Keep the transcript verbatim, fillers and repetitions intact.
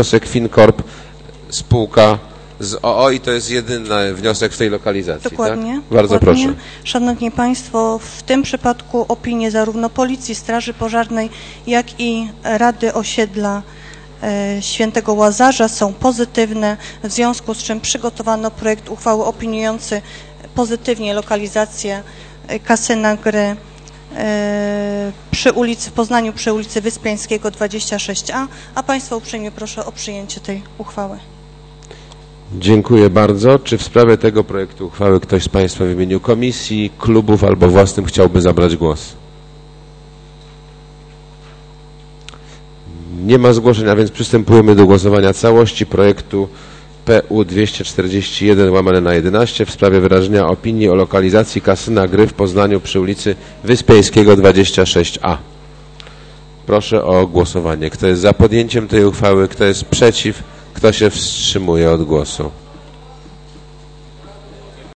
wniosek FinCorp, spółka z o o i to jest jedyny wniosek w tej lokalizacji. Dokładnie. Tak? Bardzo dokładnie. proszę. Szanowni Państwo, w tym przypadku opinie zarówno Policji, Straży Pożarnej, jak i Rady Osiedla e, Świętego Łazarza są pozytywne, w związku z czym przygotowano projekt uchwały opiniujący pozytywnie lokalizację kasyna gry e, przy ulicy w Poznaniu, przy ulicy Wyspiańskiego dwadzieścia sześć A, a Państwa uprzejmie proszę o przyjęcie tej uchwały. Dziękuję bardzo. Czy w sprawie tego projektu uchwały ktoś z Państwa w imieniu komisji, klubów albo własnym chciałby zabrać głos? Nie ma zgłoszeń, a więc przystępujemy do głosowania całości projektu P U dwieście czterdzieści jeden łamane na jedenaście w sprawie wyrażenia opinii o lokalizacji kasyna gry w Poznaniu przy ulicy Wyspiańskiego dwadzieścia sześć A. Proszę o głosowanie. Kto jest za podjęciem tej uchwały, kto jest przeciw, kto się wstrzymuje od głosu?